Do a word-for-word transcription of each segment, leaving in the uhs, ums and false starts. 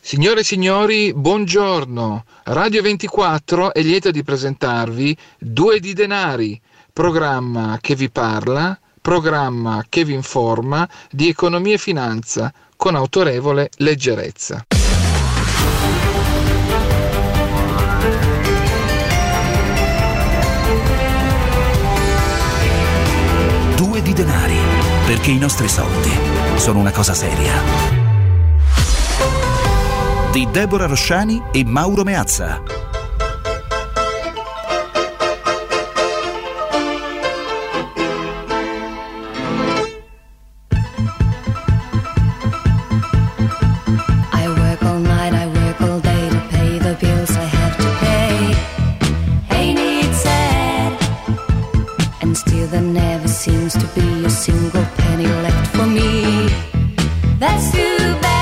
Signore e signori, buongiorno. Radio ventiquattro è lieto di presentarvi Due di Denari, programma che vi parla, programma che vi informa di economia e finanza con autorevole leggerezza. Due di Denari, perché i nostri soldi sono una cosa seria. Di Deborah Rosciani e Mauro Meazza. I work all night, I work all day to pay the bills I have to pay. Ain't it sad? And still there never seems to be a single penny left for me. That's too bad.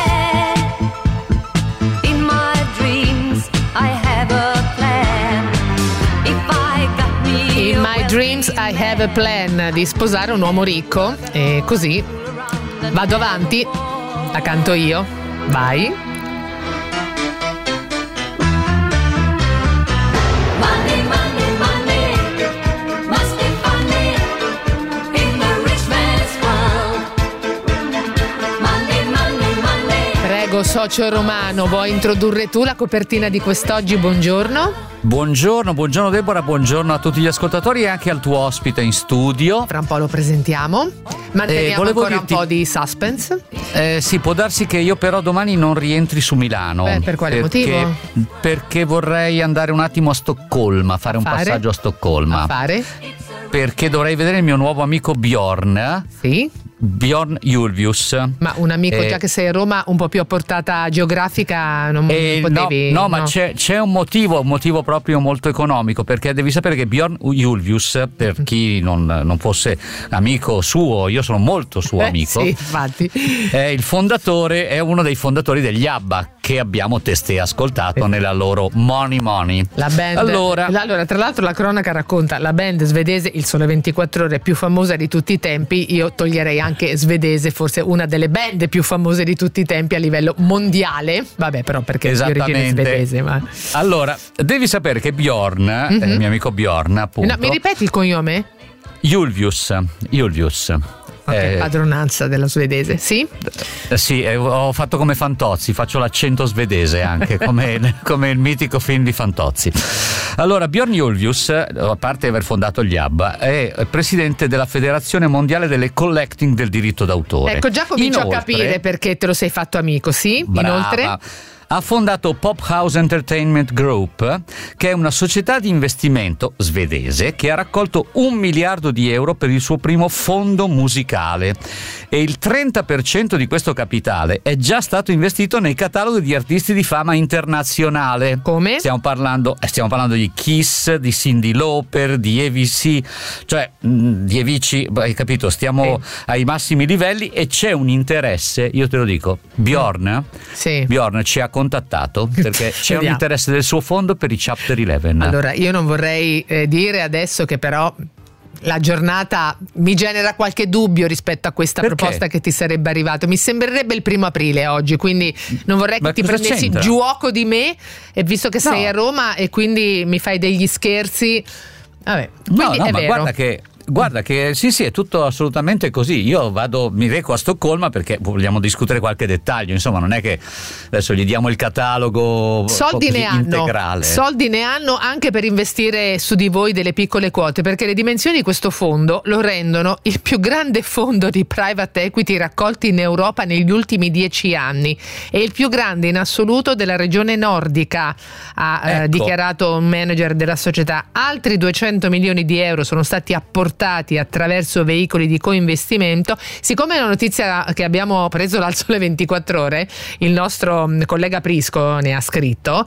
In my dreams I have a plan di sposare un uomo ricco e così vado avanti, la canto io, vai. Prego, socio romano, vuoi introdurre tu la copertina di quest'oggi? Buongiorno. Buongiorno, buongiorno Deborah, buongiorno a tutti gli ascoltatori e anche al tuo ospite in studio. Fra un po' lo presentiamo. Manteniamo eh, ancora dirti, un po' di suspense. Eh, sì, può darsi che io però domani non rientri su Milano. Beh, per quale perché, motivo? Perché vorrei andare un attimo a Stoccolma, fare a un fare? passaggio a Stoccolma. A fare? Perché dovrei vedere il mio nuovo amico Bjorn. Sì. Bjorn Ulvaeus. Ma un amico, eh, già che sei a Roma, un po' più a portata geografica, non eh, potevi? No, no, no. ma c'è, c'è un motivo, un motivo proprio molto economico, perché devi sapere che Bjorn Ulvaeus, per chi non, non fosse amico suo, io sono molto suo eh, amico. Sì, infatti. È il fondatore, è uno dei fondatori degli ABBA, che abbiamo testé ascoltato eh. nella loro Money Money. La band. Allora, allora, tra l'altro la cronaca racconta la band svedese, il Sole ventiquattro Ore, più famosa di tutti i tempi. Io toglierei anche svedese, forse una delle band più famose di tutti i tempi a livello mondiale. Vabbè, però perché è di origine svedese. Ma... Allora, devi sapere che Bjorn, mm-hmm. eh, il mio amico Bjorn, appunto. No, mi ripeti il cognome? Ulvaeus. Ulvaeus. Ok, eh, padronanza della svedese, sì? Eh, sì, eh, ho fatto come Fantozzi, faccio l'accento svedese anche, come, come il mitico film di Fantozzi. Allora, Bjorn Ulvaeus, a parte aver fondato gli ABBA, è presidente della Federazione Mondiale delle Collecting del diritto d'autore. Ecco, già comincio Inoltre, a capire perché te lo sei fatto amico, sì? Brava. Inoltre... Ha fondato Pop House Entertainment Group, che è una società di investimento svedese che ha raccolto un miliardo di euro per il suo primo fondo musicale, e il trenta per cento di questo capitale è già stato investito nei cataloghi di artisti di fama internazionale. Come? Stiamo parlando, stiamo parlando di Kiss, di Cyndi Lauper, di A V C, cioè di Avicii, hai capito? Stiamo sì. ai massimi livelli, e c'è un interesse, io te lo dico, Bjorn, sì. Bjorn ci ha contattato perché c'è un interesse del suo fondo per i Chapter undici. Allora, io non vorrei eh, dire adesso che però la giornata mi genera qualche dubbio rispetto a questa Perché? proposta che ti sarebbe arrivato. Mi sembrerebbe il primo aprile oggi, quindi non vorrei che Ma ti cosa prendessi c'entra? giuoco di me, e visto che No. sei a Roma e quindi mi fai degli scherzi. Vabbè, quindi no, no, è ma vero. guarda che Guarda che sì sì è tutto assolutamente così. Io vado, mi reco a Stoccolma perché vogliamo discutere qualche dettaglio, insomma non è che adesso gli diamo il catalogo Soldi così ne hanno, integrale. soldi ne hanno anche per investire su di voi delle piccole quote, perché le dimensioni di questo fondo lo rendono il più grande fondo di private equity raccolti in Europa negli ultimi dieci anni, e il più grande in assoluto della regione nordica, ha ecco. eh, dichiarato un manager della società. Altri duecento milioni di euro sono stati apportati attraverso veicoli di coinvestimento. Siccome è una notizia che abbiamo preso dal Sole ventiquattro Ore, il nostro collega Prisco ne ha scritto,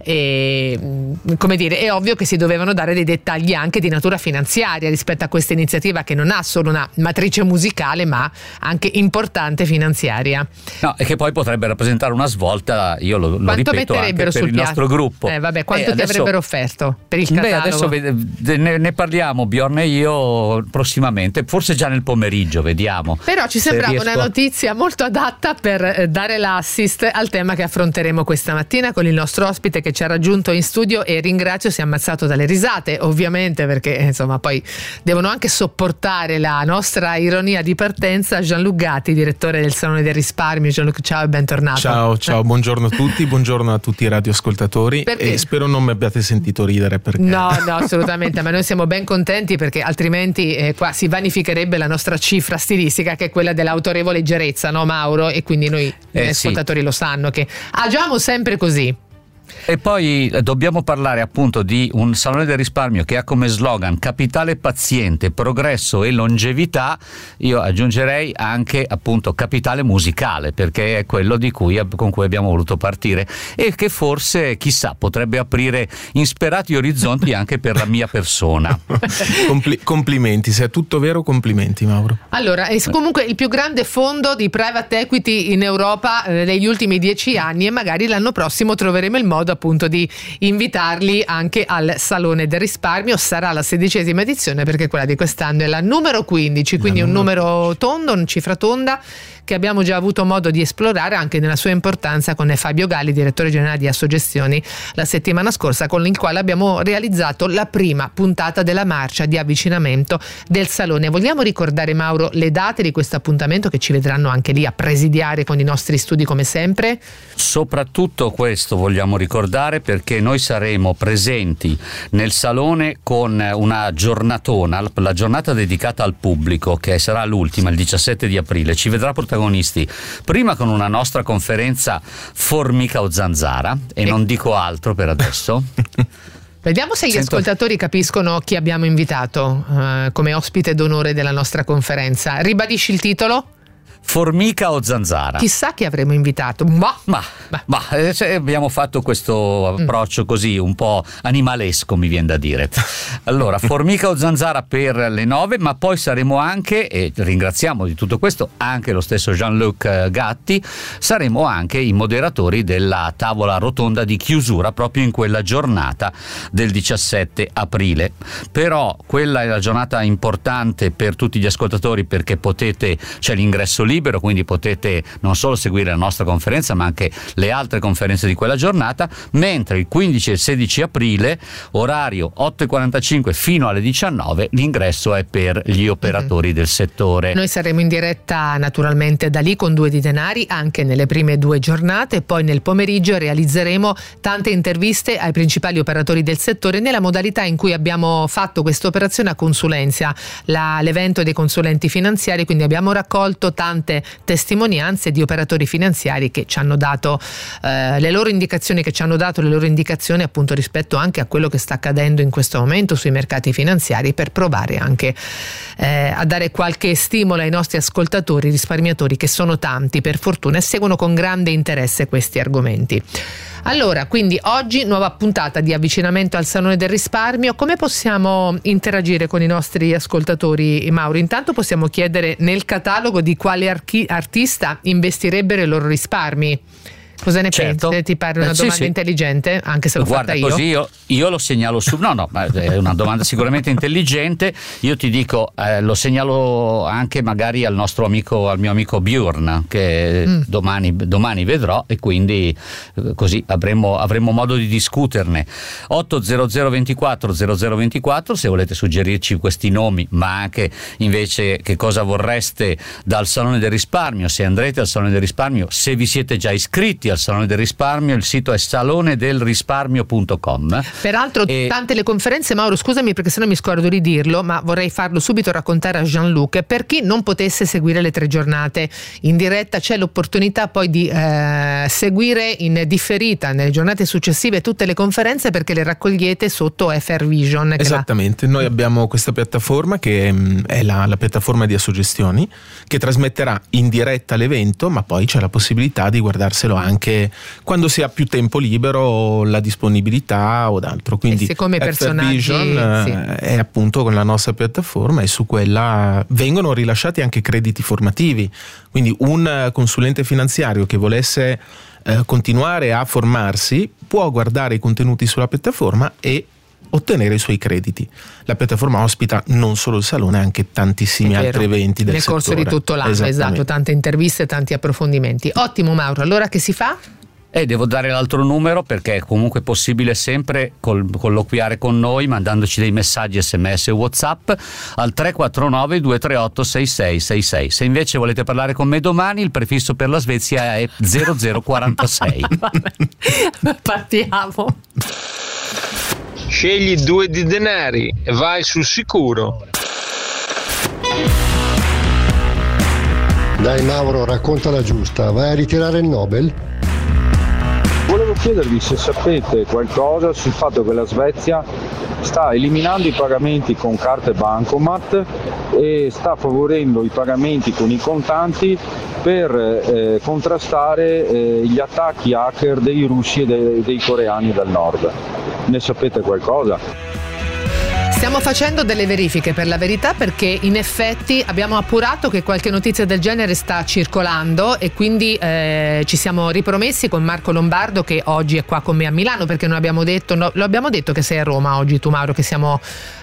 e come dire, è ovvio che si dovevano dare dei dettagli anche di natura finanziaria rispetto a questa iniziativa, che non ha solo una matrice musicale ma anche importante finanziaria. No, e che poi potrebbe rappresentare una svolta, io lo, lo ripeto, anche per sul il piatto? nostro gruppo. Eh vabbè, quanto eh, ti adesso, avrebbero offerto per il catalogo? Beh, adesso ne, ne parliamo, Bjorn e io. farò prossimamente, forse già nel pomeriggio, vediamo. Però ci sembrava riesco... una notizia molto adatta per eh, dare l'assist al tema che affronteremo questa mattina con il nostro ospite che ci ha raggiunto in studio, e ringrazio, si è ammazzato dalle risate ovviamente, perché insomma poi devono anche sopportare la nostra ironia di partenza. Jean-Luc Gatti, direttore del Salone del Risparmio. Jean-Luc, ciao e bentornato. Ciao, ciao, buongiorno a tutti, buongiorno a tutti i radioascoltatori. Perché? E spero non mi abbiate sentito ridere, perché... No, no, assolutamente, ma noi siamo ben contenti, perché altrimenti eh, qua si vanificherebbe la nostra cifra stilistica, che è quella dell'autorevole leggerezza, no Mauro? E quindi noi eh, gli ascoltatori sì. lo sanno che agiamo sempre così. E poi dobbiamo parlare appunto di un Salone del Risparmio che ha come slogan capitale paziente, progresso e longevità. Io aggiungerei anche appunto capitale musicale, perché è quello di cui, con cui abbiamo voluto partire, e che forse, chissà, potrebbe aprire insperati orizzonti anche per la mia persona. Compli- complimenti, se è tutto vero, complimenti Mauro. Allora, è comunque il più grande fondo di private equity in Europa eh, negli ultimi dieci anni, e magari l'anno prossimo troveremo il modo appunto di invitarli anche al Salone del Risparmio. Sarà la sedicesima edizione, perché quella di quest'anno è la numero quindici, quindi un numero tondo, una cifra tonda, che abbiamo già avuto modo di esplorare anche nella sua importanza con Fabio Galli, direttore generale di Assogestioni, la settimana scorsa, con il quale abbiamo realizzato la prima puntata della marcia di avvicinamento del Salone. Vogliamo ricordare, Mauro, le date di questo appuntamento, che ci vedranno anche lì a presidiare con i nostri studi come sempre? Soprattutto questo vogliamo ricordare, perché noi saremo presenti nel Salone con una giornatona, la giornata dedicata al pubblico, che sarà l'ultima, il diciassette di aprile. Ci vedrà protagonisti prima con una nostra conferenza Formica o Zanzara, e, e... non dico altro per adesso. Vediamo se gli Sento... ascoltatori capiscono chi abbiamo invitato uh, come ospite d'onore della nostra conferenza. Ribadisci il titolo? Formica o Zanzara. Chissà chi avremo invitato. Ma, ma, ma eh, cioè, abbiamo fatto questo approccio mm. così un po' animalesco, mi viene da dire. Allora, Formica o Zanzara per le nove, ma poi saremo anche, e ringraziamo di tutto questo anche lo stesso Jean-Luc Gatti, saremo anche i moderatori della tavola rotonda di chiusura proprio in quella giornata del diciassette aprile. Però quella è la giornata importante per tutti gli ascoltatori, perché potete, c'è l'ingresso libero, quindi potete non solo seguire la nostra conferenza ma anche le altre conferenze di quella giornata, mentre il quindici e il sedici aprile, orario otto e quarantacinque fino alle diciannove, l'ingresso è per gli operatori mm-hmm. del settore. Noi saremo in diretta naturalmente da lì con Due di Denari anche nelle prime due giornate, poi nel pomeriggio realizzeremo tante interviste ai principali operatori del settore nella modalità in cui abbiamo fatto questa operazione a consulenza, la, l'evento dei consulenti finanziari, quindi abbiamo raccolto tante testimonianze di operatori finanziari che ci hanno dato eh, le loro indicazioni, che ci hanno dato le loro indicazioni appunto rispetto anche a quello che sta accadendo in questo momento sui mercati finanziari, per provare anche eh, a dare qualche stimolo ai nostri ascoltatori risparmiatori, che sono tanti per fortuna e seguono con grande interesse questi argomenti. Allora, quindi oggi nuova puntata di avvicinamento al Salone del Risparmio. Come possiamo interagire con i nostri ascoltatori, Mauro? Intanto possiamo chiedere nel catalogo di quale archi- artista investirebbero i loro risparmi. Cosa ne certo. pensi? Ti pare una eh, domanda sì, sì. intelligente? Anche se l'ho Guarda, fatta io. Così io, io lo segnalo su. No, no, ma è una domanda sicuramente intelligente. Io ti dico, eh, lo segnalo anche magari al nostro amico, al mio amico Bjorn, che mm. domani, domani vedrò, e quindi eh, così avremo, avremo modo di discuterne. otto zero zero ventiquattro zero zero ventiquattro se volete suggerirci questi nomi, ma anche invece che cosa vorreste dal Salone del Risparmio, se andrete al Salone del Risparmio, se vi siete già iscritti al Salone del Risparmio. Il sito è salone del risparmio punto com. Peraltro e... tante le conferenze, Mauro, scusami perché sennò mi scordo di dirlo, ma vorrei farlo subito, raccontare a Jean-Luc. Per chi non potesse seguire le tre giornate in diretta, c'è l'opportunità poi di eh, seguire in differita nelle giornate successive tutte le conferenze, perché le raccogliete sotto F R Vision. Esattamente, la... noi abbiamo questa piattaforma che è la, la piattaforma di Assogestioni, che trasmetterà in diretta l'evento, ma poi c'è la possibilità di guardarselo anche anche quando si ha più tempo libero, la disponibilità o d'altro. Quindi F R Vision sì. è appunto con la nostra piattaforma, e su quella vengono rilasciati anche crediti formativi. Quindi un consulente finanziario che volesse eh, continuare a formarsi può guardare i contenuti sulla piattaforma e ottenere i suoi crediti. La piattaforma ospita non solo il salone, anche tantissimi altri eventi del nel settore. Nel corso di tutto l'anno, esatto, tante interviste, tanti approfondimenti. Ottimo Mauro, allora che si fa? E devo dare l'altro numero perché è comunque possibile sempre col, colloquiare con noi mandandoci dei messaggi sms o WhatsApp al tre quattro nove due tre otto sei sei sei sei. Se invece volete parlare con me domani, il prefisso per la Svezia è zero zero quarantasei. Partiamo. Scegli due di denari e vai sul sicuro. Dai Mauro, racconta la giusta, vai a ritirare il Nobel? Volevo chiedervi se sapete qualcosa sul fatto che la Svezia sta eliminando i pagamenti con carte bancomat e sta favorendo i pagamenti con i contanti per eh, contrastare eh, gli attacchi hacker dei russi e dei, dei coreani del nord. Ne sapete qualcosa? Stiamo facendo delle verifiche, per la verità, perché in effetti abbiamo appurato che qualche notizia del genere sta circolando e quindi eh, ci siamo ripromessi con Marco Lombardo, che oggi è qua con me a Milano, perché non abbiamo detto, no, lo abbiamo detto che sei a Roma oggi tu Mauro, che siamo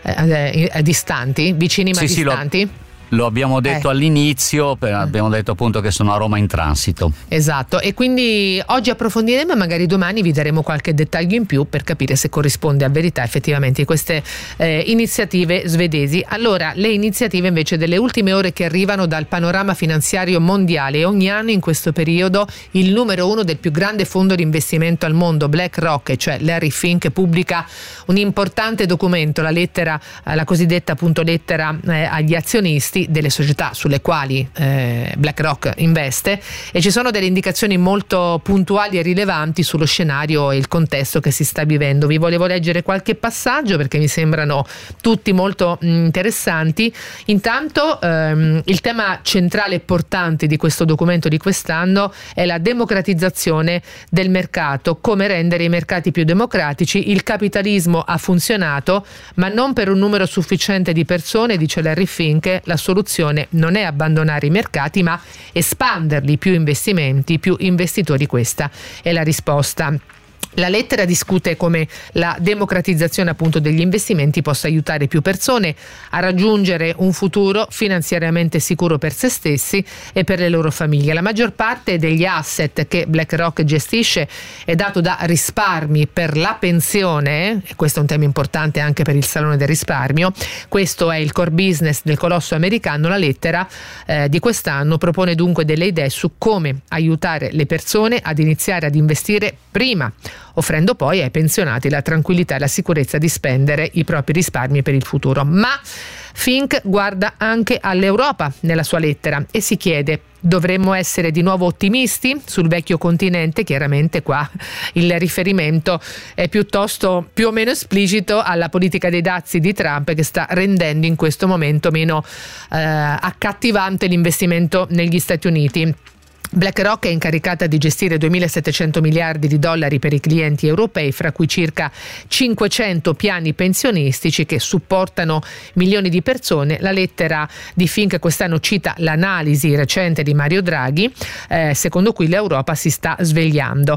eh, eh, distanti, vicini ma sì, distanti. Sì, lo... Lo abbiamo detto eh. all'inizio, abbiamo detto appunto che sono a Roma in transito. Esatto, e quindi oggi approfondiremo e magari domani vi daremo qualche dettaglio in più per capire se corrisponde a verità effettivamente queste eh, iniziative svedesi. Allora, le iniziative invece delle ultime ore che arrivano dal panorama finanziario mondiale. Ogni anno in questo periodo il numero uno del più grande fondo di investimento al mondo, BlackRock, cioè Larry Fink, pubblica un importante documento, la lettera, la cosiddetta appunto lettera eh, agli azionisti delle società sulle quali eh, BlackRock investe, e ci sono delle indicazioni molto puntuali e rilevanti sullo scenario e il contesto che si sta vivendo. Vi volevo leggere qualche passaggio perché mi sembrano tutti molto mh, interessanti. Intanto ehm, il tema centrale e portante di questo documento di quest'anno è la democratizzazione del mercato, come rendere i mercati più democratici. Il capitalismo ha funzionato, ma non per un numero sufficiente di persone, dice Larry Fink. La soluzione non è abbandonare i mercati, ma espanderli, più investimenti, più investitori. Questa è la risposta. La lettera discute come la democratizzazione appunto degli investimenti possa aiutare più persone a raggiungere un futuro finanziariamente sicuro per se stessi e per le loro famiglie. La maggior parte degli asset che BlackRock gestisce è dato da risparmi per la pensione, e questo è un tema importante anche per il Salone del Risparmio. Questo è il core business del colosso americano. La lettera eh, di quest'anno propone dunque delle idee su come aiutare le persone ad iniziare ad investire prima, offrendo poi ai pensionati la tranquillità e la sicurezza di spendere i propri risparmi per il futuro. Ma Fink guarda anche all'Europa nella sua lettera e si chiede: dovremmo essere di nuovo ottimisti sul vecchio continente? Chiaramente qua il riferimento è piuttosto più o meno esplicito alla politica dei dazi di Trump, che sta rendendo in questo momento meno eh, accattivante l'investimento negli Stati Uniti. BlackRock è incaricata di gestire duemilasettecento miliardi di dollari per i clienti europei, fra cui circa cinquecento piani pensionistici che supportano milioni di persone. La lettera di Fink quest'anno cita l'analisi recente di Mario Draghi, eh, secondo cui l'Europa si sta svegliando.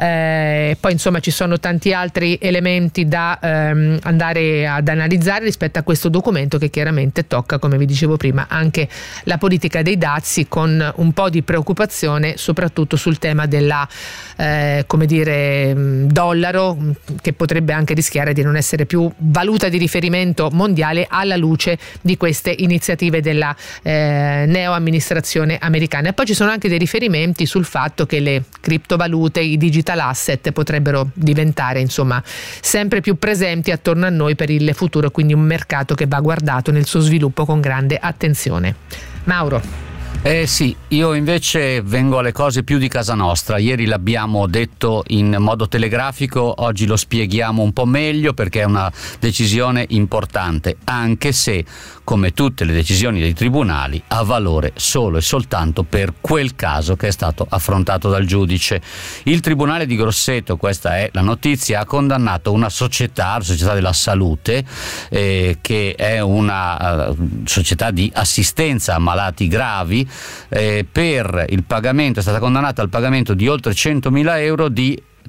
Eh, poi insomma ci sono tanti altri elementi da ehm, andare ad analizzare rispetto a questo documento, che chiaramente tocca, come vi dicevo prima, anche la politica dei dazi, con un po' di preoccupazione soprattutto sul tema della eh, come dire dollaro, che potrebbe anche rischiare di non essere più valuta di riferimento mondiale alla luce di queste iniziative della eh, neo amministrazione americana. E poi ci sono anche dei riferimenti sul fatto che le criptovalute, i digital asset potrebbero diventare insomma sempre più presenti attorno a noi per il futuro, quindi un mercato che va guardato nel suo sviluppo con grande attenzione. Mauro. Eh sì, io invece vengo alle cose più di casa nostra. Ieri l'abbiamo detto in modo telegrafico, oggi lo spieghiamo un po' meglio perché è una decisione importante, anche se, come tutte le decisioni dei tribunali, ha valore solo e soltanto per quel caso che è stato affrontato dal giudice. Il Tribunale di Grosseto, questa è la notizia, ha condannato una società, la Società della Salute, eh, che è una uh, società di assistenza a malati gravi, Eh, per il pagamento, è stata condannata al pagamento di oltre centomila euro di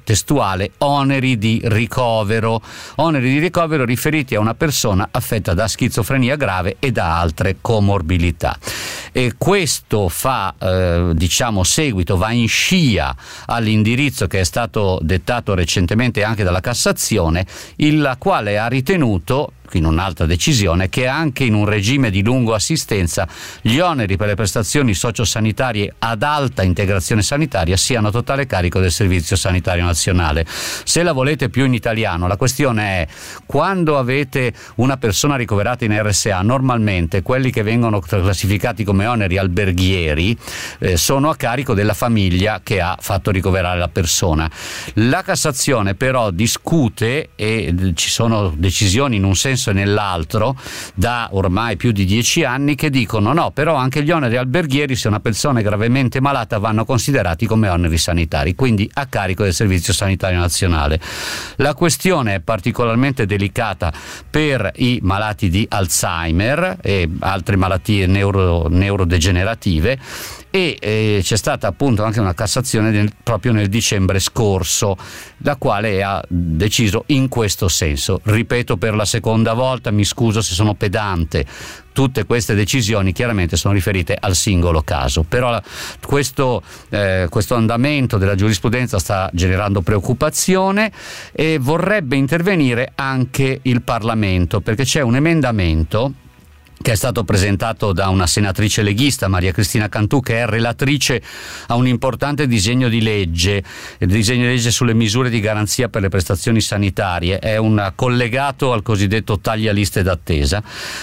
testuale, oneri di ricovero, oneri di ricovero riferiti a una persona affetta da schizofrenia grave e da altre comorbilità. E questo fa eh, diciamo seguito, va in scia all'indirizzo che è stato dettato recentemente anche dalla Cassazione, il quale ha ritenuto, in un'altra decisione, che anche in un regime di lungo assistenza gli oneri per le prestazioni sociosanitarie ad alta integrazione sanitaria siano a totale carico del Servizio Sanitario Nazionale. Se la volete più in italiano, la questione è: quando avete una persona ricoverata in R S A, normalmente quelli che vengono classificati come oneri alberghieri eh, sono a carico della famiglia che ha fatto ricoverare la persona. La Cassazione però discute, e ci sono decisioni in un senso e nell'altro da ormai più di dieci anni, che dicono no, però anche gli oneri alberghieri, se una persona è gravemente malata, vanno considerati come oneri sanitari, quindi a carico del Servizio Sanitario Nazionale. La questione è particolarmente delicata per i malati di Alzheimer e altre malattie neuro, neurodegenerative, e eh, c'è stata appunto anche una Cassazione nel, proprio nel dicembre scorso, la quale ha deciso in questo senso. Ripeto per la seconda volta, mi scuso se sono pedante, tutte queste decisioni chiaramente sono riferite al singolo caso, però questo, eh, questo andamento della giurisprudenza sta generando preoccupazione e vorrebbe intervenire anche il Parlamento, perché c'è un emendamento che è stato presentato da una senatrice leghista, Maria Cristina Cantù, che è relatrice a un importante disegno di legge, il disegno di legge sulle misure di garanzia per le prestazioni sanitarie. È un collegato al cosiddetto taglialiste d'attesa,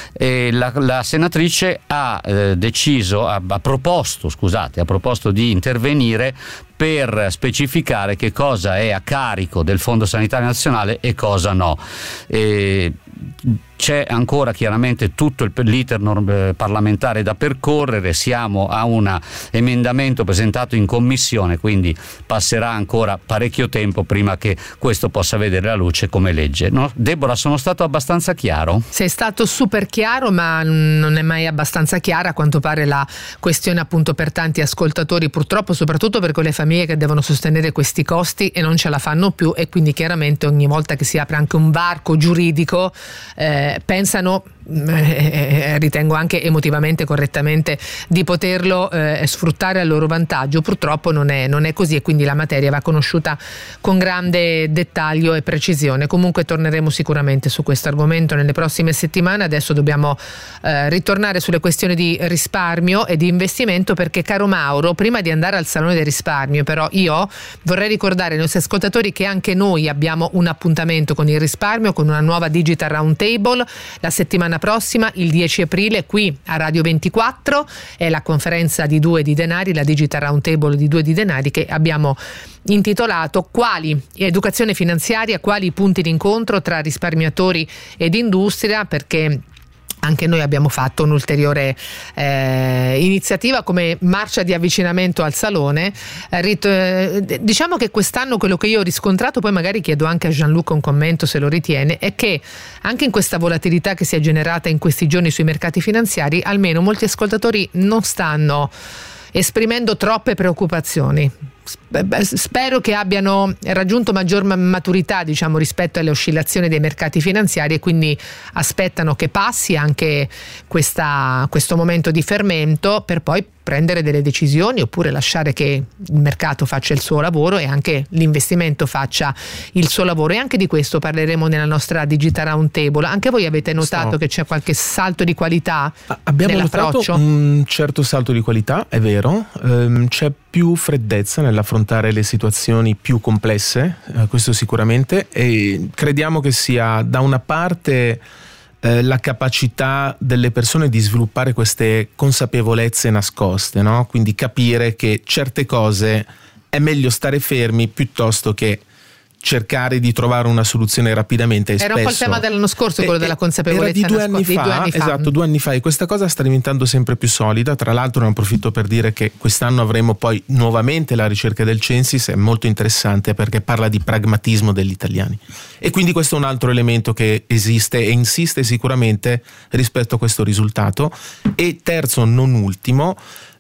e la, la senatrice ha eh, deciso, ha, ha proposto, scusate, ha proposto di intervenire per specificare che cosa è a carico del Fondo Sanitario Nazionale e cosa no. E c'è ancora chiaramente tutto il, l'iter norm, parlamentare da percorrere, siamo a un emendamento presentato in commissione, quindi passerà ancora parecchio tempo prima che questo possa vedere la luce come legge. No? Deborah, sono stato abbastanza chiaro? Sei stato super chiaro, ma non è mai abbastanza chiara a quanto pare la questione, appunto, per tanti ascoltatori, purtroppo, soprattutto per quelle famiglie che devono sostenere questi costi e non ce la fanno più, e quindi chiaramente ogni volta che si apre anche un varco giuridico eh, pensano, eh, ritengo anche emotivamente correttamente, di poterlo eh, sfruttare a loro vantaggio. Purtroppo non è, non è così, e quindi la materia va conosciuta con grande dettaglio e precisione. Comunque torneremo sicuramente su questo argomento nelle prossime settimane. Adesso dobbiamo eh, ritornare sulle questioni di risparmio e di investimento, perché, caro Mauro, prima di andare al Salone del Risparmio, però io vorrei ricordare ai nostri ascoltatori che anche noi abbiamo un appuntamento con il risparmio, con una nuova Digital Roundtable la settimana prossima, il dieci aprile, qui a Radio ventiquattro. È la conferenza di Due di Denari, la Digital Roundtable di Due di Denari, che abbiamo intitolato Quali educazione finanziaria, quali punti d'incontro tra risparmiatori ed industria, perché anche noi abbiamo fatto un'ulteriore eh, iniziativa come marcia di avvicinamento al salone. Eh, rit- eh, diciamo che quest'anno quello che io ho riscontrato, poi magari chiedo anche a Gianluca un commento se lo ritiene, è che anche in questa volatilità che si è generata in questi giorni sui mercati finanziari, almeno molti ascoltatori non stanno esprimendo troppe preoccupazioni. Spero che abbiano raggiunto maggior maturità, diciamo, rispetto alle oscillazioni dei mercati finanziari, e quindi aspettano che passi anche questa, questo momento di fermento per poi prendere delle decisioni, oppure lasciare che il mercato faccia il suo lavoro e anche l'investimento faccia il suo lavoro. E anche di questo parleremo nella nostra Digital Roundtable. Anche voi avete notato so. che c'è qualche salto di qualità? Abbiamo nell'approccio? notato un certo salto di qualità, è vero. Ehm, c'è più freddezza nell'affrontare le situazioni più complesse, eh, questo sicuramente, e crediamo che sia da una parte eh, la capacità delle persone di sviluppare queste consapevolezze nascoste, no? Quindi capire che certe cose è meglio stare fermi piuttosto che cercare di trovare una soluzione rapidamente. Era spesso, un po' il tema dell'anno scorso, quello eh, della consapevolezza. Era di due, nasco- anni, di fa, due anni fa. Esatto, due anni fa, e questa cosa sta diventando sempre più solida. Tra l'altro ne approfitto per dire che quest'anno avremo poi nuovamente la ricerca del Censis, è molto interessante perché parla di pragmatismo degli italiani, e quindi questo è un altro elemento che esiste e insiste sicuramente rispetto a questo risultato. E terzo, non ultimo,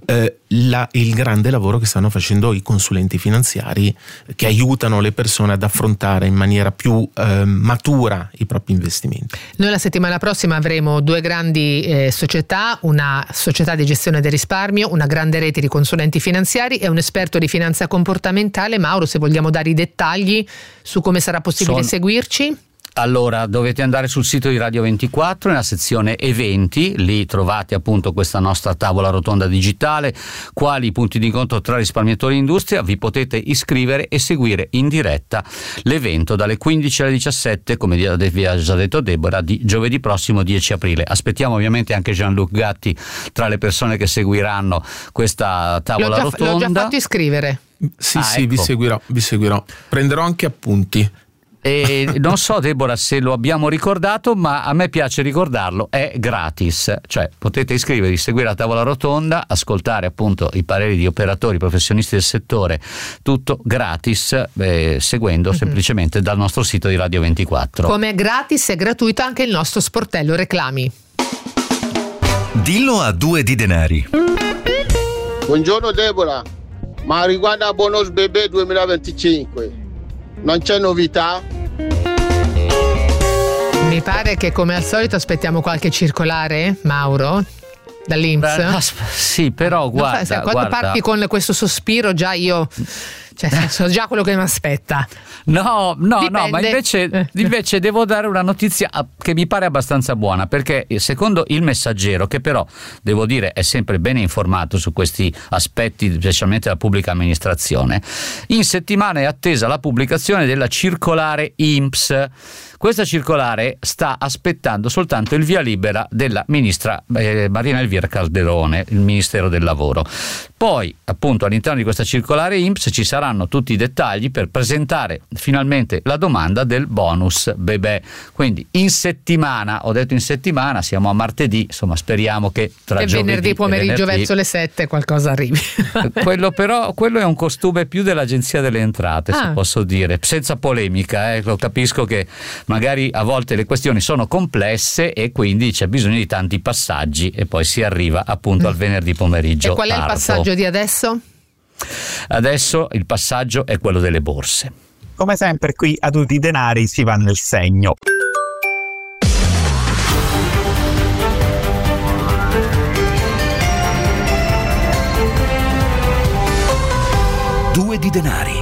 eh, la, il grande lavoro che stanno facendo i consulenti finanziari, che aiutano le persone ad affrontare in maniera più eh, matura i propri investimenti. Noi la settimana prossima avremo due grandi eh, società, una società di gestione del risparmio, una grande rete di consulenti finanziari e un esperto di finanza comportamentale. Mauro, se vogliamo dare i dettagli su come sarà possibile Sono... seguirci? Allora, dovete andare sul sito di Radio ventiquattro, nella sezione eventi, lì trovate appunto questa nostra tavola rotonda digitale, quali punti di incontro tra risparmiatori e industria. Vi potete iscrivere e seguire in diretta l'evento dalle quindici alle diciassette, come vi ha già detto Deborah, di giovedì prossimo dieci aprile. Aspettiamo ovviamente anche Jean-Luc Gatti tra le persone che seguiranno questa tavola l'ho già, rotonda. L'ho già fatto iscrivere. Sì, ah, sì, ecco. vi seguirò, vi seguirò. Prenderò anche appunti. E non so, Deborah, se lo abbiamo ricordato, ma a me piace ricordarlo, è gratis, cioè potete iscrivervi, seguire la tavola rotonda, ascoltare appunto i pareri di operatori professionisti del settore, tutto gratis, eh, seguendo mm-hmm. semplicemente dal nostro sito di Radio ventiquattro. Come è gratis e gratuito anche il nostro sportello reclami. Dillo a due di denari. Buongiorno Deborah, ma riguardo a bonus bebè duemilaventicinque non c'è novità? Mi pare che come al solito aspettiamo qualche circolare, Mauro, dall'I N P S. Beh, asp- sì, però guarda, no, quando guarda. parti con questo sospiro già io, cioè, so già quello che mi aspetta. No, no, Dipende. no, ma invece, invece devo dare una notizia che mi pare abbastanza buona, perché secondo Il Messaggero, che però devo dire è sempre bene informato su questi aspetti, specialmente della pubblica amministrazione, in settimana è attesa la pubblicazione della circolare I N P S. Questa circolare sta aspettando soltanto il via libera della ministra eh, Marina Elvira Calderone, il Ministero del Lavoro. Poi, appunto, all'interno di questa circolare I N P S ci saranno tutti i dettagli per presentare finalmente la domanda del bonus bebè. Quindi in settimana, ho detto in settimana, siamo a martedì, insomma speriamo che tra e giovedì venerdì pomeriggio venerdì, verso le sette qualcosa arrivi. quello però quello è un costume più dell'Agenzia delle Entrate, ah. se posso dire, senza polemica, eh. Lo capisco che magari a volte le questioni sono complesse e quindi c'è bisogno di tanti passaggi e poi si arriva appunto al venerdì pomeriggio. E qual è tardo. Il passaggio di adesso? Adesso il passaggio è quello delle borse. Come sempre qui a tutti i denari si va nel segno. Due di denari.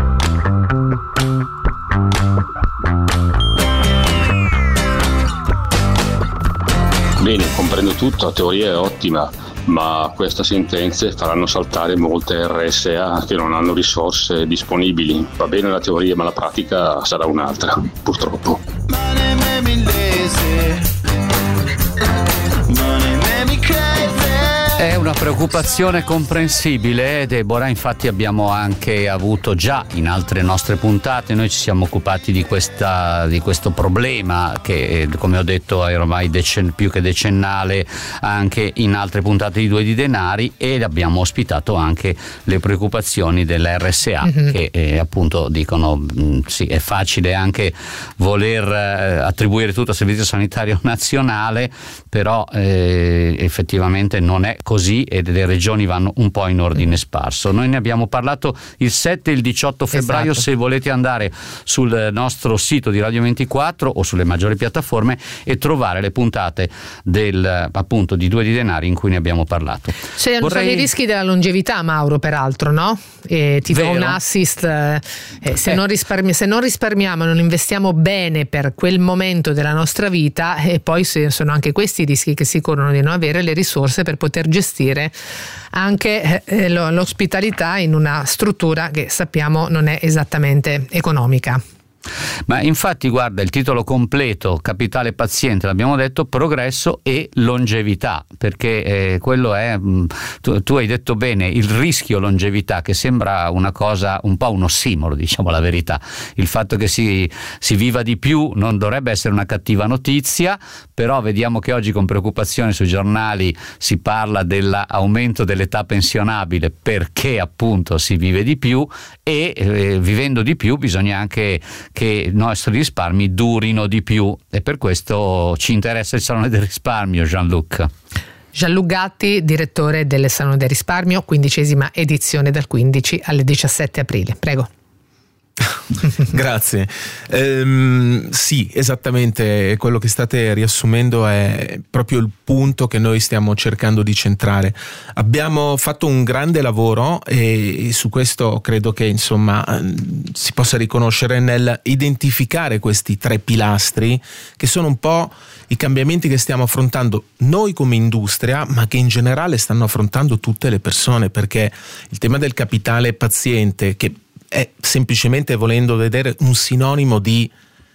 Bene, comprendo tutto, la teoria è ottima, ma queste sentenze faranno saltare molte R S A che non hanno risorse disponibili. Va bene la teoria, ma la pratica sarà un'altra, purtroppo. È una preoccupazione comprensibile, Deborah, infatti abbiamo anche avuto già in altre nostre puntate, noi ci siamo occupati di, questa, di questo problema che, come ho detto, è ormai decen- più che decennale anche in altre puntate di Due di Denari, e abbiamo ospitato anche le preoccupazioni della R S A mm-hmm. che eh, appunto dicono mh, sì, è facile anche voler eh, attribuire tutto al Servizio Sanitario Nazionale, però eh, effettivamente non è così e le regioni vanno un po' in ordine sparso. Noi ne abbiamo parlato il sette e il diciotto febbraio, esatto. Se volete andare sul nostro sito di Radio ventiquattro o sulle maggiori piattaforme e trovare le puntate del appunto di Due di Denari in cui ne abbiamo parlato. C'è Vorrei... sono i rischi della longevità, Mauro, peraltro, no? E ti do un assist, eh, se, eh. non risparmi- se non risparmiamo, non investiamo bene per quel momento della nostra vita, e poi se sono anche questi i rischi che si corrono di non avere le risorse per poter gestire anche eh, l'ospitalità in una struttura che sappiamo non è esattamente economica. Ma infatti guarda, il titolo completo, Capitale Paziente, l'abbiamo detto, progresso e longevità, perché eh, quello è, mh, tu, tu hai detto bene, il rischio longevità, che sembra una cosa, un po' un ossimoro, diciamo la verità. Il fatto che si, si viva di più non dovrebbe essere una cattiva notizia, però vediamo che oggi con preoccupazione sui giornali si parla dell'aumento dell'età pensionabile perché appunto si vive di più, e eh, vivendo di più bisogna anche che i nostri risparmi durino di più, e per questo ci interessa il Salone del Risparmio, Jean-Luc. Gianluca Gatti, direttore del Salone del Risparmio, quindicesima edizione dal quindici al diciassette aprile. Prego. Grazie. Ehm, sì, esattamente quello che state riassumendo è proprio il punto che noi stiamo cercando di centrare. Abbiamo fatto un grande lavoro e su questo credo che insomma si possa riconoscere nel identificare questi tre pilastri che sono un po' i cambiamenti che stiamo affrontando noi come industria, ma che in generale stanno affrontando tutte le persone, perché il tema del capitale paziente, che è semplicemente, volendo vedere, un sinonimo di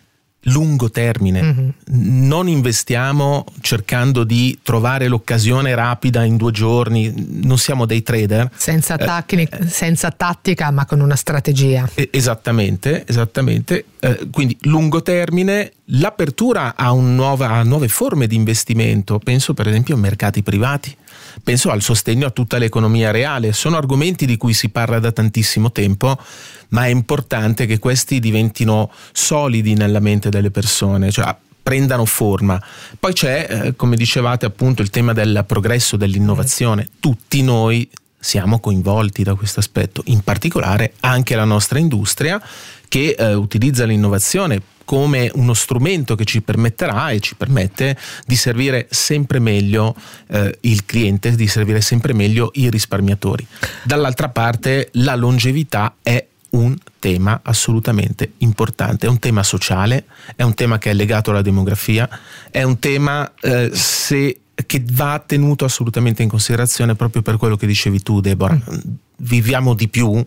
lungo termine. Mm-hmm. Non investiamo cercando di trovare l'occasione rapida in due giorni, non siamo dei trader. Senza, tacchi, eh, senza tattica, ma con una strategia. Esattamente, esattamente. Eh, quindi lungo termine, l'apertura a, un nuova, a nuove forme di investimento, penso per esempio ai mercati privati, penso al sostegno a tutta l'economia reale. Sono argomenti di cui si parla da tantissimo tempo, ma è importante che questi diventino solidi nella mente delle persone, cioè prendano forma. Poi c'è, eh, come dicevate appunto, il tema del progresso, dell'innovazione. Tutti noi siamo coinvolti da questo aspetto, in particolare anche la nostra industria, che eh, utilizza l'innovazione come uno strumento che ci permetterà e ci permette di servire sempre meglio eh, il cliente, di servire sempre meglio i risparmiatori. Dall'altra parte la longevità è un tema assolutamente importante, è un tema sociale, è un tema che è legato alla demografia, è un tema eh, se, che va tenuto assolutamente in considerazione proprio per quello che dicevi tu, Deborah. Mm. Viviamo di più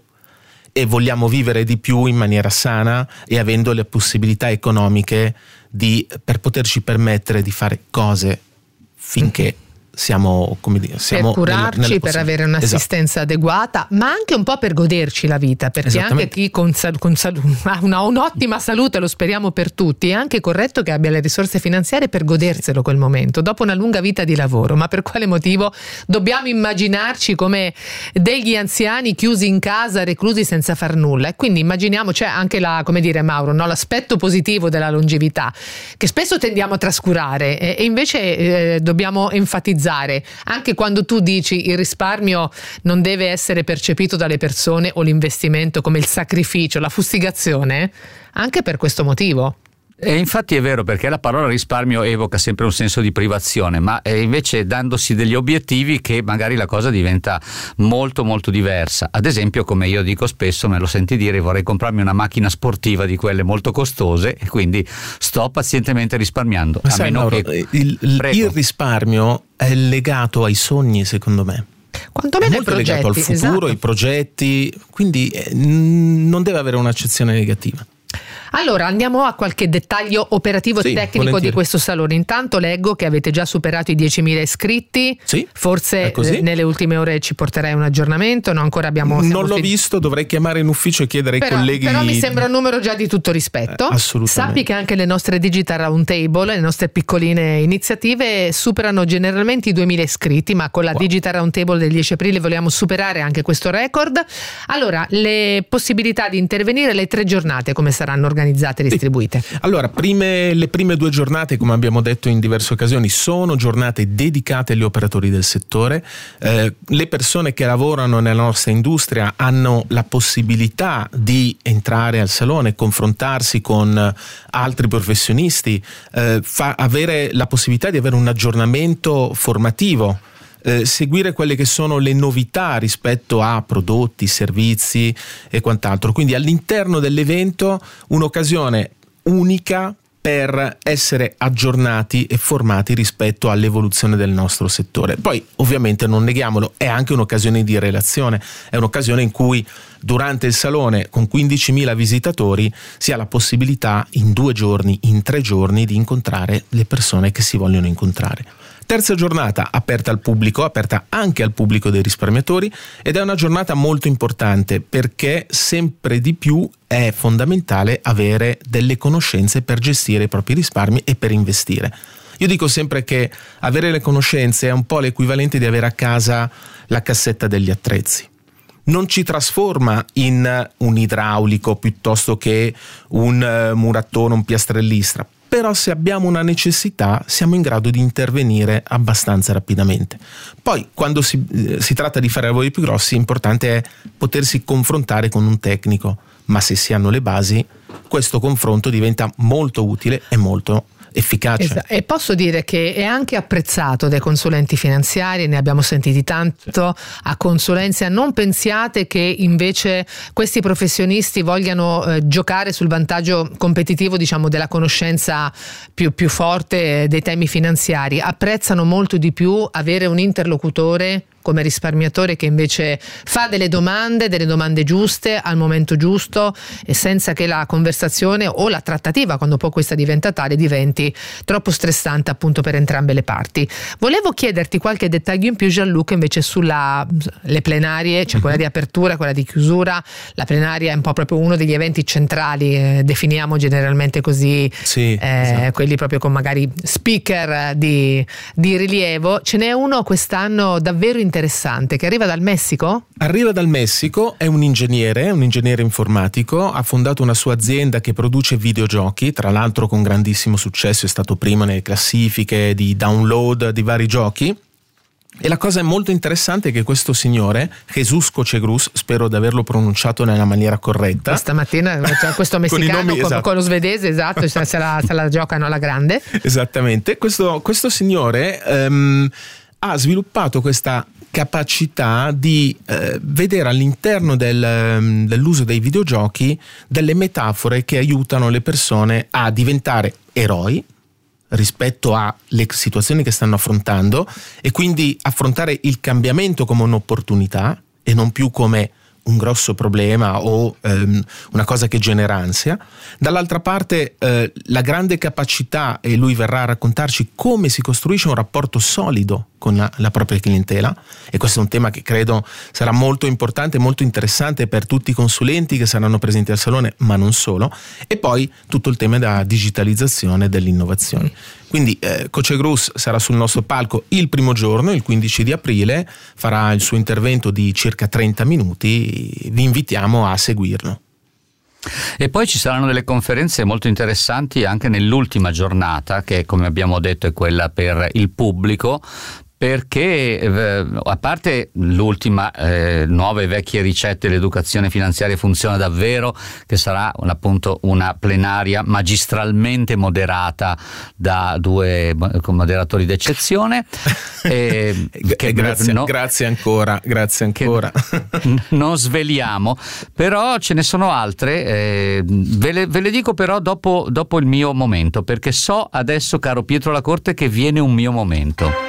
e vogliamo vivere di più in maniera sana e avendo le possibilità economiche di, per poterci permettere di fare cose finché siamo, come dire, siamo per curarci, nelle, nelle per avere un'assistenza esatto. adeguata, ma anche un po' per goderci la vita, perché anche chi con, sal- con sal- ha una, un'ottima salute, lo speriamo per tutti, è anche corretto che abbia le risorse finanziarie per goderselo quel momento, dopo una lunga vita di lavoro. Ma per quale motivo dobbiamo immaginarci come degli anziani chiusi in casa, reclusi senza far nulla? E quindi immaginiamo, c'è anche la, come dire Mauro, no? l'aspetto positivo della longevità, che spesso tendiamo a trascurare e, e invece eh, dobbiamo enfatizzare. Anche quando tu dici il risparmio non deve essere percepito dalle persone o l'investimento come il sacrificio, la fustigazione, anche per questo motivo. E infatti è vero, perché la parola risparmio evoca sempre un senso di privazione, ma è invece dandosi degli obiettivi che magari la cosa diventa molto molto diversa. Ad esempio, come io dico spesso, me lo senti dire, vorrei comprarmi una macchina sportiva di quelle molto costose e quindi sto pazientemente risparmiando. Ma a sai, meno Mauro, che... il, il risparmio è legato ai sogni, secondo me. Quantomeno ai progetti, legato al futuro, esatto. ai progetti, quindi eh, non deve avere un'accezione negativa. Allora andiamo a qualche dettaglio operativo sì, tecnico volentieri. di questo salone. Intanto leggo che avete già superato i diecimila iscritti. Sì, forse eh, nelle ultime ore ci porterai un aggiornamento. No, ancora abbiamo non l'ho fi- visto, dovrei chiamare in ufficio e chiedere però, ai colleghi. Però mi sembra un numero già di tutto rispetto. Eh, assolutamente. Sappi che anche le nostre Digital Roundtable, le nostre piccoline iniziative superano generalmente i duemila iscritti, ma con la wow. Digital Roundtable del dieci aprile vogliamo superare anche questo record. Allora, le possibilità di intervenire, le tre giornate come saranno organizzate e distribuite? Allora, prime, le prime due giornate, come abbiamo detto in diverse occasioni, sono giornate dedicate agli operatori del settore. Eh, le persone che lavorano nella nostra industria hanno la possibilità di entrare al salone, confrontarsi con altri professionisti, eh, fa, avere la possibilità di avere un aggiornamento formativo. Eh, seguire quelle che sono le novità rispetto a prodotti, servizi e quant'altro. Quindi all'interno dell'evento un'occasione unica per essere aggiornati e formati rispetto all'evoluzione del nostro settore. Poi ovviamente non neghiamolo, è anche un'occasione di relazione, è un'occasione in cui durante il salone con quindicimila visitatori si ha la possibilità in due giorni, in tre giorni di incontrare le persone che si vogliono incontrare. Terza giornata aperta al pubblico, aperta anche al pubblico dei risparmiatori, ed è una giornata molto importante perché sempre di più è fondamentale avere delle conoscenze per gestire i propri risparmi e per investire. Io dico sempre che avere le conoscenze è un po' l'equivalente di avere a casa la cassetta degli attrezzi. Non ci trasforma in un idraulico piuttosto che un murattone, un piastrellista. però se abbiamo una necessità siamo in grado di intervenire abbastanza rapidamente. Poi quando si, eh, si tratta di fare lavori più grossi, l'importante è potersi confrontare con un tecnico, ma se si hanno le basi questo confronto diventa molto utile e molto efficace. Esatto. E posso dire che è anche apprezzato dai consulenti finanziari, ne abbiamo sentiti tanto a Consulenza. Non pensiate che invece questi professionisti vogliano eh, giocare sul vantaggio competitivo, diciamo, della conoscenza più, più forte dei temi finanziari. Apprezzano molto di più avere un interlocutore come risparmiatore che invece fa delle domande, delle domande giuste al momento giusto, e senza che la conversazione o la trattativa, quando poi questa diventa tale, diventi troppo stressante appunto per entrambe le parti. Volevo chiederti qualche dettaglio in più, Jean-Luc, invece sulla le plenarie, cioè quella di apertura, quella di chiusura. La plenaria è un po' proprio uno degli eventi centrali, eh, definiamo generalmente così, sì, eh, esatto. quelli proprio con magari speaker di, di rilievo. Ce n'è uno quest'anno davvero interessante che arriva dal Messico? Arriva dal Messico, è un ingegnere, un ingegnere informatico, ha fondato una sua azienda che produce videogiochi, tra l'altro con grandissimo successo, è stato primo nelle classifiche di download di vari giochi. E la cosa molto interessante è che questo signore, Jesus Cochegrus, spero di averlo pronunciato nella maniera corretta. Stamattina cioè, questo messicano con, nomi, con, esatto. con lo svedese, esatto, se, se, la, se la giocano alla grande. Esattamente, questo, questo signore um, ha sviluppato questa capacità di eh, vedere all'interno del, dell'uso dei videogiochi delle metafore che aiutano le persone a diventare eroi rispetto alle situazioni che stanno affrontando, e quindi affrontare il cambiamento come un'opportunità e non più come un grosso problema o ehm, una cosa che genera ansia. Dall'altra parte eh, la grande capacità, e lui verrà a raccontarci come si costruisce un rapporto solido con la, la propria clientela, e questo è un tema che credo sarà molto importante e molto interessante per tutti i consulenti che saranno presenti al salone, ma non solo. E poi tutto il tema della digitalizzazione e dell'innovazione. Quindi eh, Cochegrus sarà sul nostro palco il primo giorno, il quindici di aprile, farà il suo intervento di circa trenta minuti, vi invitiamo a seguirlo. E poi ci saranno delle conferenze molto interessanti anche nell'ultima giornata, che come abbiamo detto è quella per il pubblico, perché eh, a parte l'ultima eh, nuove e vecchie ricette, l'educazione finanziaria funziona davvero, che sarà un, appunto una plenaria magistralmente moderata da due moderatori d'eccezione. E, che, grazie, no, grazie ancora, grazie ancora. Non sveliamo, però ce ne sono altre, eh, ve, le, ve le dico però dopo, dopo il mio momento, perché so adesso, caro Pietro Lacorte, che viene un mio momento.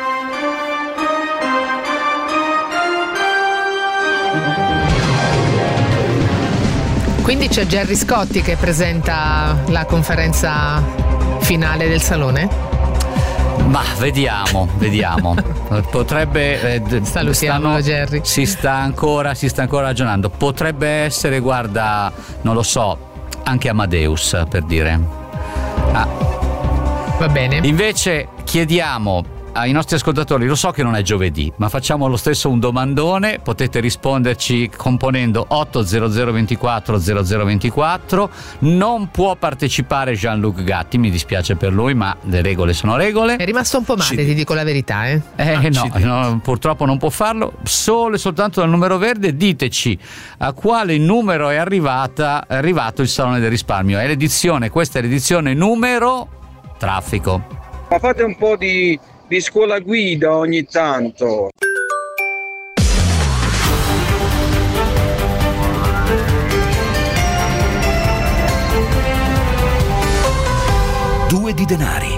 Quindi c'è Gerry Scotti che presenta la conferenza finale del salone? Ma vediamo, vediamo. Potrebbe eh, salutiamolo, Gerry. Si sta ancora, si sta ancora ragionando. Potrebbe essere, guarda, non lo so, anche Amadeus, per dire. Ah. Va bene. Invece chiediamo ai nostri ascoltatori, lo so che non è giovedì, ma facciamo lo stesso un domandone. Potete risponderci componendo otto zero zero ventiquattro zero zero ventiquattro. Non può partecipare Jean-Luc Gatti, mi dispiace per lui, ma le regole sono regole. È rimasto un po' male, Ci... ti dico la verità, eh? Eh ah, no, no, purtroppo non può farlo. Solo e soltanto dal numero verde diteci a quale numero è arrivata è arrivato il Salone del Risparmio. È l'edizione, questa è l'edizione numero traffico. Ma fate un po' di di scuola guida ogni tanto. Due di denari.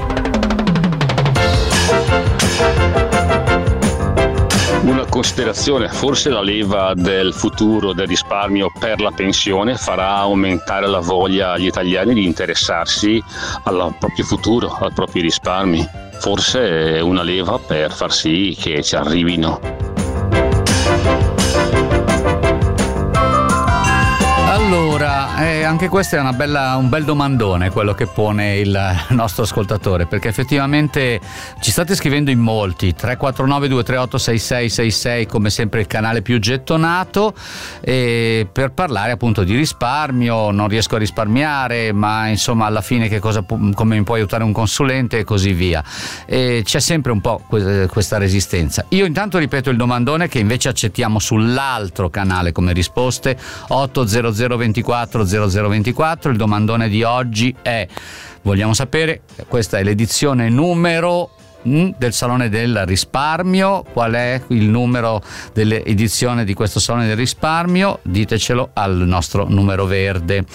Una considerazione: forse la leva del futuro del risparmio per la pensione farà aumentare la voglia agli italiani di interessarsi al proprio futuro, ai propri risparmi. Forse è una leva per far sì che ci arrivino. Allora, Ma eh, anche questo è una bella, un bel domandone quello che pone il nostro ascoltatore, perché effettivamente ci state scrivendo in molti. Tre quattro nove due tre otto sei sei sei sei, come sempre il canale più gettonato, e per parlare appunto di risparmio. Non riesco a risparmiare, ma insomma alla fine che cosa, come mi può aiutare un consulente e così via. E c'è sempre un po' questa resistenza. Io intanto ripeto il domandone che invece accettiamo sull'altro canale come risposte: otto zero zero ventiquattro zero zero ventiquattro. Il domandone di oggi è: vogliamo sapere, questa è l'edizione numero del Salone del Risparmio, qual è il numero dell'edizione di questo Salone del Risparmio? Ditecelo al nostro numero verde.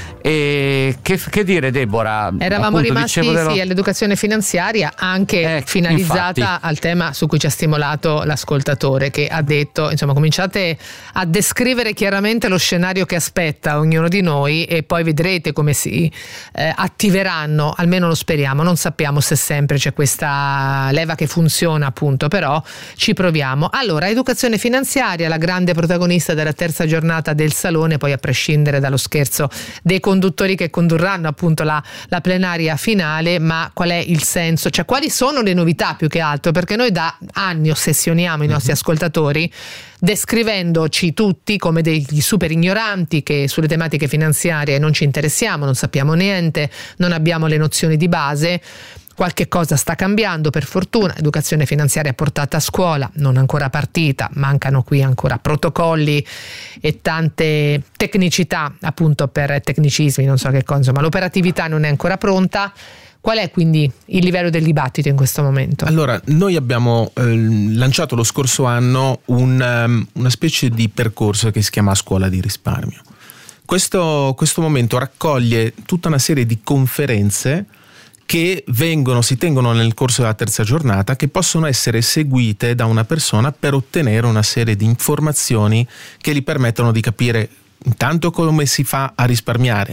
E che, che dire, Deborah? Eravamo Appunto, rimasti dello... sì, all'educazione finanziaria, anche eh, finalizzata infatti. al tema su cui ci ha stimolato l'ascoltatore, che ha detto, insomma, cominciate a descrivere chiaramente lo scenario che aspetta ognuno di noi e poi vedrete come si eh, attiveranno, almeno lo speriamo. Non sappiamo se sempre c'è questa leva che funziona, appunto, però ci proviamo. Allora, educazione finanziaria, la grande protagonista della terza giornata del Salone, poi a prescindere dallo scherzo dei conduttori che condurranno appunto la, la plenaria finale. Ma qual è il senso? Cioè, quali sono le novità più che altro? Perché noi da anni ossessioniamo i nostri ascoltatori descrivendoci tutti come degli super ignoranti che sulle tematiche finanziarie non ci interessiamo, non sappiamo niente, non abbiamo le nozioni di base. Qualche cosa sta cambiando, per fortuna. Educazione finanziaria portata a scuola, non ancora partita, mancano qui ancora protocolli e tante tecnicità, appunto per tecnicismi, non so che cosa, insomma l'operatività non è ancora pronta. Qual è quindi il livello del dibattito in questo momento? Allora, noi abbiamo eh, lanciato lo scorso anno un, um, una specie di percorso che si chiama Scuola di Risparmio. Questo, questo momento raccoglie tutta una serie di conferenze che vengono, si tengono nel corso della terza giornata, che possono essere seguite da una persona per ottenere una serie di informazioni che gli permettono di capire intanto come si fa a risparmiare,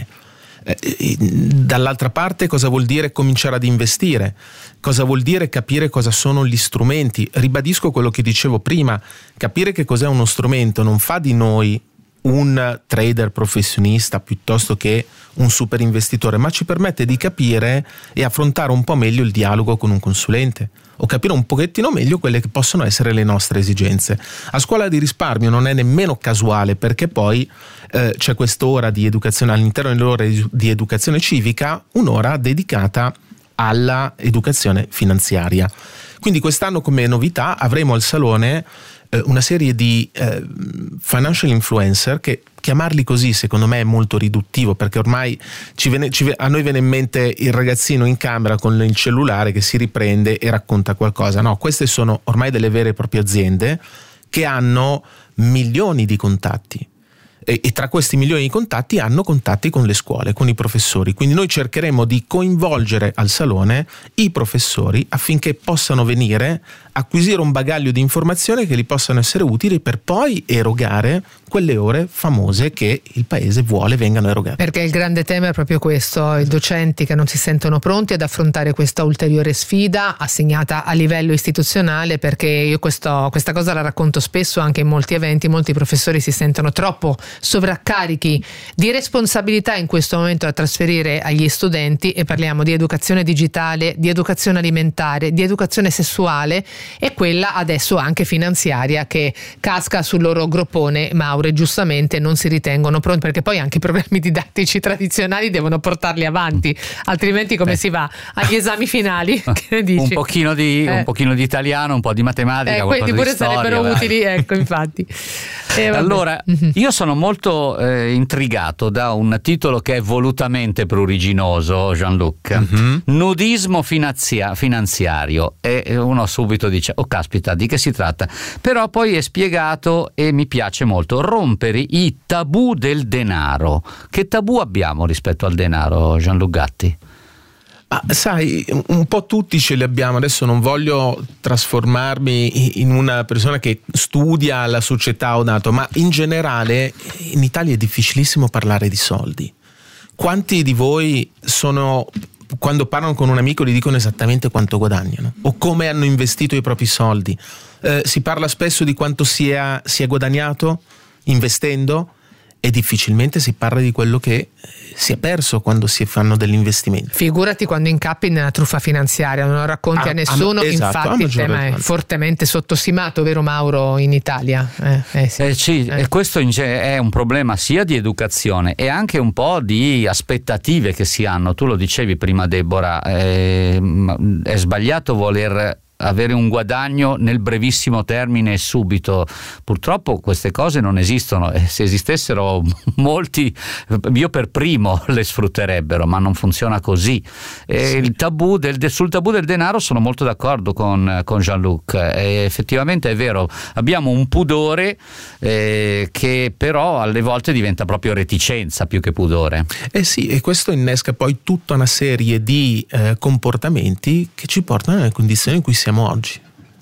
eh, dall'altra parte cosa vuol dire cominciare ad investire, cosa vuol dire capire cosa sono gli strumenti. Ribadisco quello che dicevo prima: capire che cos'è uno strumento non fa di noi un trader professionista piuttosto che un super investitore, ma ci permette di capire e affrontare un po' meglio il dialogo con un consulente, o capire un pochettino meglio quelle che possono essere le nostre esigenze. A Scuola di Risparmio non è nemmeno casuale, perché poi eh, c'è quest'ora di educazione, all'interno dell'ora di educazione civica, un'ora dedicata alla educazione finanziaria. Quindi quest'anno, come novità, avremo al Salone eh, una serie di eh, financial influencer, che chiamarli così secondo me è molto riduttivo, perché ormai ci viene, ci, a noi viene in mente il ragazzino in camera con il cellulare che si riprende e racconta qualcosa. No, queste sono ormai delle vere e proprie aziende che hanno milioni di contatti. E, e tra questi milioni di contatti hanno contatti con le scuole, con i professori. Quindi noi cercheremo di coinvolgere al Salone i professori affinché possano venire, acquisire un bagaglio di informazioni che gli possano essere utili per poi erogare quelle ore famose che il paese vuole vengano erogate. Perché il grande tema è proprio questo: i docenti che non si sentono pronti ad affrontare questa ulteriore sfida assegnata a livello istituzionale, perché io questo, questa cosa la racconto spesso anche in molti eventi. Molti professori si sentono troppo sovraccarichi di responsabilità in questo momento da trasferire agli studenti, e parliamo di educazione digitale, di educazione alimentare, di educazione sessuale e quella adesso anche finanziaria, che casca sul loro groppone. Maure, giustamente non si ritengono pronti, perché poi anche i programmi didattici tradizionali devono portarli avanti, altrimenti come eh. si va agli esami finali? Che ne dici? Un pochino di, eh. un pochino di italiano, un po' di matematica, eh, qualcosa quindi pure di storia, sarebbero vai. utili, ecco, infatti. Eh, allora, io sono molto eh, intrigato da un titolo che è volutamente pruriginoso, Jean-Luc. Mm-hmm. Nudismo finanzia- finanziario. E uno subito dice: oh caspita, di che si tratta? Però poi è spiegato e mi piace molto: rompere i tabù del denaro. Che tabù abbiamo rispetto al denaro, Jean-Luc Gatti? Ma sai, un po' tutti ce li abbiamo. Adesso non voglio trasformarmi in una persona che studia la società o dato, ma in generale in Italia è difficilissimo parlare di soldi. Quanti di voi sono, quando parlano con un amico, gli dicono esattamente quanto guadagnano o come hanno investito i propri soldi? Eh, si parla spesso di quanto si è, si è guadagnato investendo, e difficilmente si parla di quello che si è perso quando si fanno degli investimenti. Figurati quando incappi nella truffa finanziaria, non lo racconti ah, a nessuno, esatto, infatti il tema è fortemente sottostimato, vero Mauro, in Italia? Eh, eh, sì. Eh, sì, eh. E questo è un problema sia di educazione e anche un po' di aspettative che si hanno. Tu lo dicevi prima, Deborah, eh, è sbagliato voler avere un guadagno nel brevissimo termine e subito. Purtroppo queste cose non esistono, e se esistessero molti, io per primo, le sfrutterebbero, ma non funziona così. E il tabù del, sul tabù del denaro sono molto d'accordo con, con Jean-Luc, e effettivamente è vero, abbiamo un pudore eh, che però alle volte diventa proprio reticenza più che pudore. Eh sì, e questo innesca poi tutta una serie di eh, comportamenti che ci portano nelle condizioni in cui siamo oggi.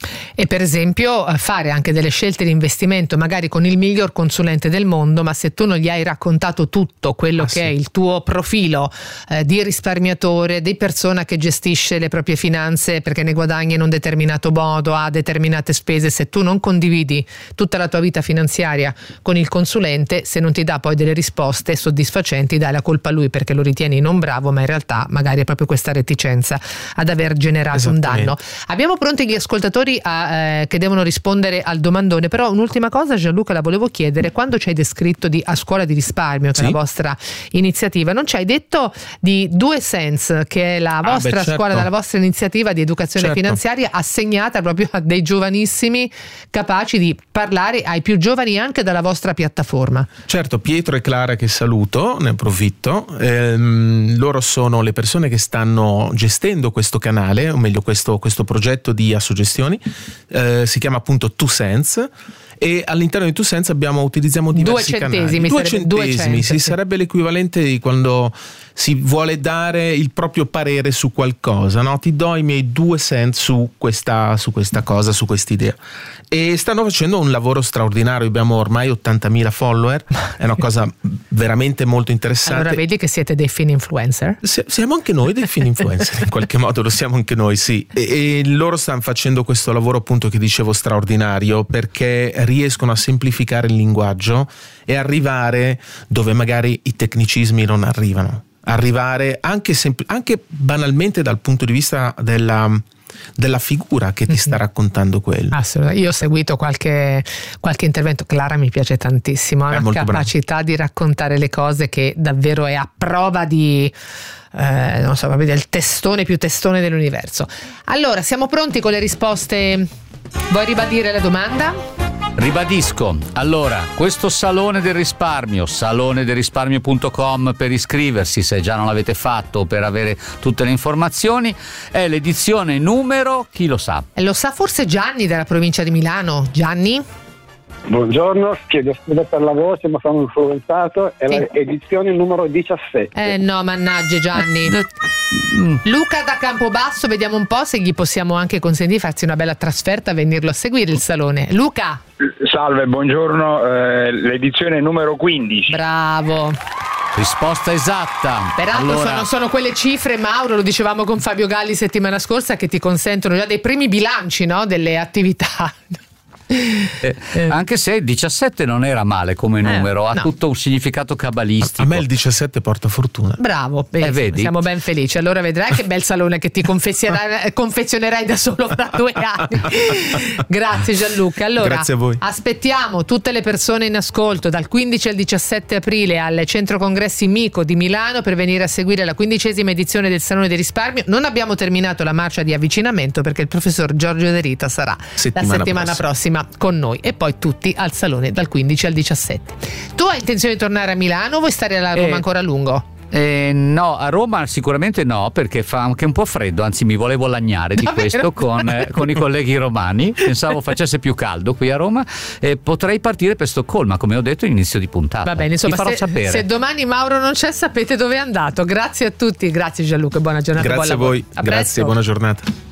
E per esempio fare anche delle scelte di investimento magari con il miglior consulente del mondo, ma se tu non gli hai raccontato tutto quello ah, che sì. è il tuo profilo eh, di risparmiatore, di persona che gestisce le proprie finanze perché ne guadagna in un determinato modo, ha determinate spese, se tu non condividi tutta la tua vita finanziaria con il consulente, se non ti dà poi delle risposte soddisfacenti, dai la colpa a lui perché lo ritieni non bravo, ma in realtà magari è proprio questa reticenza ad aver generato un danno. Abbiamo pronti gli ascoltatori A, eh, che devono rispondere al domandone, però un'ultima cosa, Gianluca, la volevo chiedere: quando ci hai descritto di A Scuola di Risparmio, che sì. è la vostra iniziativa, non ci hai detto di Due Sense, che è la vostra ah, beh, scuola, certo. la vostra iniziativa di educazione certo. finanziaria assegnata proprio a dei giovanissimi capaci di parlare ai più giovani anche dalla vostra piattaforma? Certo, Pietro e Clara, che saluto, ne approfitto, ehm, loro sono le persone che stanno gestendo questo canale, o meglio questo, questo progetto di Assogestioni. Eh, si chiama appunto Two Cents, e all'interno di Two Cents abbiamo, utilizziamo diversi due centesimi, canali. Due centesimi, sì, sarebbe l'equivalente di quando si vuole dare il proprio parere su qualcosa, no? Ti do i miei due cent su questa, su questa cosa, su quest'idea. E stanno facendo un lavoro straordinario, abbiamo ormai ottantamila follower, è una cosa veramente molto interessante. Allora vedi che siete dei fin influencer? S- siamo anche noi dei fin influencer, in qualche modo lo siamo anche noi, sì. E, e loro stanno facendo questo lavoro appunto che dicevo straordinario, perché riescono a semplificare il linguaggio e arrivare dove magari i tecnicismi non arrivano. Arrivare anche, sempl- anche banalmente dal punto di vista della, della figura che ti sta raccontando quello. Assolutamente. Io ho seguito qualche, qualche intervento. Clara mi piace tantissimo, ha una capacità bravo. di raccontare le cose che davvero è a prova di eh, non so, proprio del testone più testone dell'universo. Allora, siamo pronti con le risposte? Vuoi ribadire la domanda? Ribadisco, allora, questo Salone del Risparmio, salone del risparmio punto com per iscriversi se già non l'avete fatto o per avere tutte le informazioni, è l'edizione numero, chi lo sa? Lo sa forse Gianni della provincia di Milano. Gianni? Buongiorno, chiedo scusa per la voce ma sono influenzato, è sì. l'edizione numero diciassette. Eh no, mannaggia Gianni. Luca da Campobasso, vediamo un po' se gli possiamo anche consentire farsi una bella trasferta, venirlo a seguire il salone. Luca? Salve, buongiorno, eh, l'edizione numero quindici. Bravo. Risposta esatta. Peraltro allora... sono, sono quelle cifre, Mauro, lo dicevamo con Fabio Galli settimana scorsa, che ti consentono già dei primi bilanci, no, delle attività. Eh, eh. Anche se diciassette non era male come numero, eh, ha no. tutto un significato cabalistico. A me il diciassette porta fortuna. Bravo, eh, vedi? Siamo ben felici. Allora vedrai che bel salone che ti confezionerai, confezionerai da solo fra due anni. Grazie Gianluca. Allora, grazie a voi. Aspettiamo tutte le persone in ascolto dal quindici al diciassette aprile al Centro Congressi Mico di Milano per venire a seguire la quindicesima edizione del Salone del Risparmio. Non abbiamo terminato la marcia di avvicinamento perché il professor Giorgio De Rita sarà settimana la settimana prossima. prossima con noi, e poi tutti al salone dal quindici al diciassette. Tu hai intenzione di tornare a Milano o vuoi stare a Roma eh, ancora a lungo? Eh, no, a Roma sicuramente no, perché fa anche un po' freddo, anzi mi volevo lagnare di Davvero? questo con, eh, con i colleghi romani, pensavo facesse più caldo qui a Roma, e potrei partire per Stoccolma, come ho detto inizio di puntata. Va bene, insomma, vi farò se, sapere. Se domani Mauro non c'è sapete dove è andato. Grazie a tutti, grazie Gianluca, buona giornata. Grazie buon a voi, a grazie, buona giornata.